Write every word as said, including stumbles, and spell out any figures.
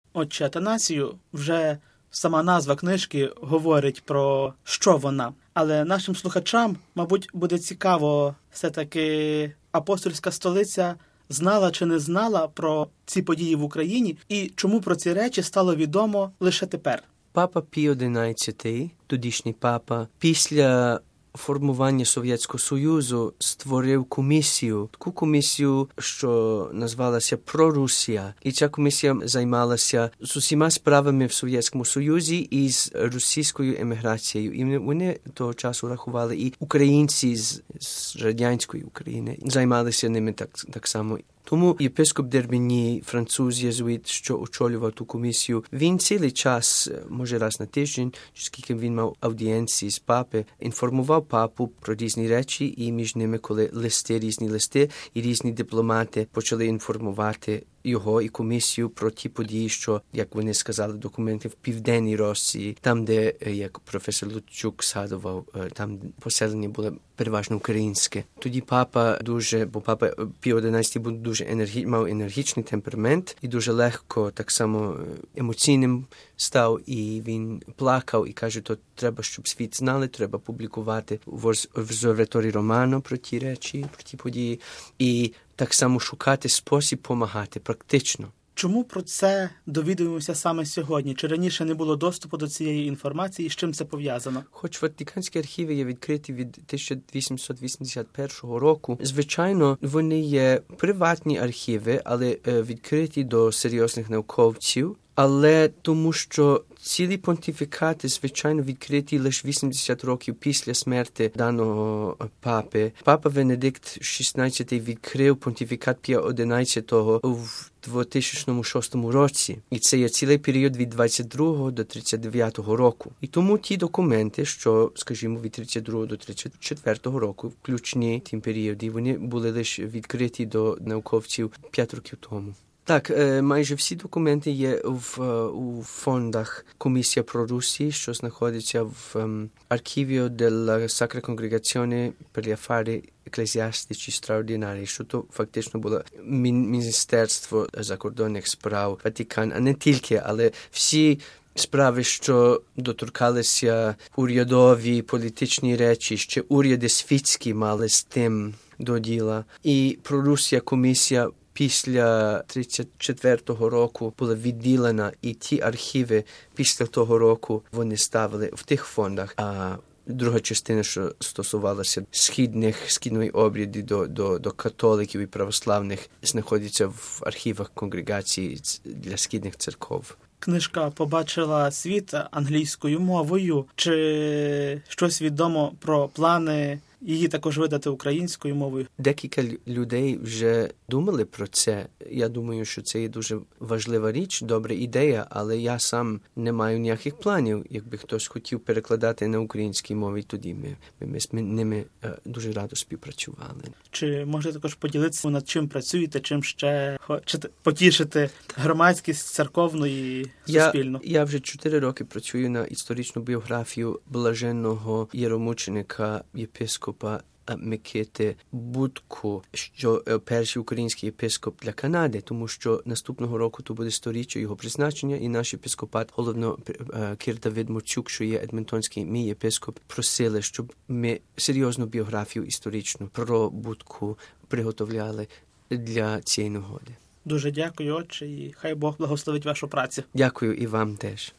Отче Атанасію, вже сама назва книжки говорить про що вона. Але нашим слухачам, мабуть, буде цікаво все-таки апостольська столиця знала чи не знала про ці події в Україні і чому про ці речі стало відомо лише тепер. Папа Пій одинадцятий, тодішній папа, після формування Совєтського Союзу створив комісію, таку комісію, що назвалася «Прорусія». І ця комісія займалася з усіма справами в Совєтському Союзі і з російською еміграцією. І вони того часу рахували, і українці з, з радянської України займалися ними так, так само. Тому єпископ Дербені, француз-єзуїт, що очолював ту комісію, він цілий час, може раз на тиждень, скільки він мав аудієнції з папи, інформував папу про різні речі, і між ними, коли листи, різні листи, і різні дипломати почали інформувати його і комісію про ті події, що, як вони сказали, документи в Південній Росії, там, де, як професор Лучук згадував, там поселення було переважно українське. Тоді папа дуже, бо папа Пій одинадцятий був дуже енергі, мав енергічний темперамент і дуже легко, так само емоційним став, і він плакав і каже, то треба, щоб світ знали, треба публікувати в Osservatore Romano про ті речі, про ті події, і так само шукати спосіб допомагати практично. Чому про це довідуємося саме сьогодні? Чи раніше не було доступу до цієї інформації, і з чим це пов'язано? Хоч Ватиканські архіви є відкриті від тисяча вісімсот вісімдесят першого року, звичайно, вони є приватні архіви, але відкриті до серйозних науковців, але тому що цілі понтифікати, звичайно, відкриті лише вісімдесят років після смерті даного папи. Папа Венедикт шістнадцятий відкрив понтифікат Пія одинадцятого в дві тисячі шостому році. І це є цілий період від двадцять другого до тридцять дев'ятого року. І тому ті документи, що, скажімо, від тридцять другого до тридцять четвертого року, включні тим періоді, вони були лише відкриті до науковців п'ять років тому. Так, майже всі документи є в, у фондах Комісія Прорусії, що знаходиться в um, Archivio della Sacra Congregazione per gli Affari Ecclesiastici Straordinari, що то фактично було Міністерство закордонних справ, Ватикан, а не тільки, але всі справи, що доторкалися урядові, політичні речі, ще уряди світські мали з тим до діла. І Прорусія комісія після тридцять четвертого року була відділена, і ті архіви після того року вони ставили в тих фондах. А друга частина, що стосувалася східних, східної обряді до, до, до католиків і православних, знаходиться в архівах конгрегації для східних церков. Книжка побачила світ англійською мовою. Чи щось відомо про плани її також видати українською мовою? Декілька людей вже думали про це. Я думаю, що це є дуже важлива річ, добра ідея, але я сам не маю ніяких планів. Якби хтось хотів перекладати на українській мові, тоді ми, ми, ми з ними дуже радо співпрацювали. Чи можете також поділитися, над чим працюєте, чим ще хочете потішити громадськість, церковну і суспільну? Я, я вже чотири роки працюю на історичну біографію блаженного єромученика єпископа Микити Будку, що перший український єпископ для Канади, тому що наступного року то буде сторіччя його призначення, і наш єпископат, головно Кир Давид Мурчук, що є едмонтонський мій єпископ, просили, щоб ми серйозну біографію історичну про Будку приготовляли для цієї нагоди. Дуже дякую, отче, і хай Бог благословить вашу працю. Дякую і вам теж.